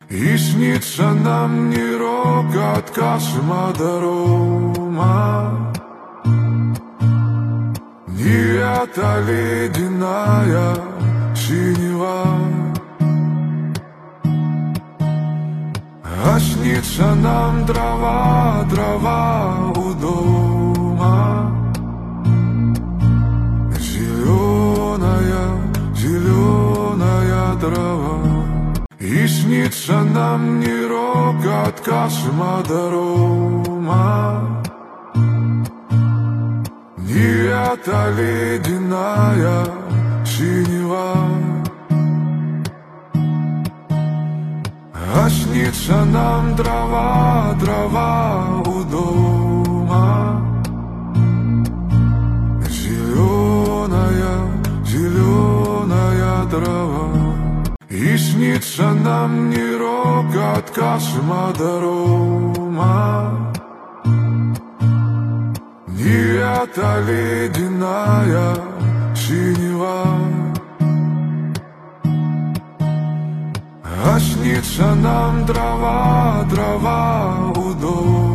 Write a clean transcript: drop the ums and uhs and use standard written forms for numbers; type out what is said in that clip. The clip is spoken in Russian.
И снится нам не рокот космодрома, не эта ледяная синева, а снится нам трава, трава у дома, зеленая, зеленая трава. И снится нам не рокот космодрома, не эта ледяная синева, а снится нам трава, трава у дома, зеленая, зеленая трава. И снится нам не рокот космодрома, не эта ледяная синева, а снится нам трава, трава у дома.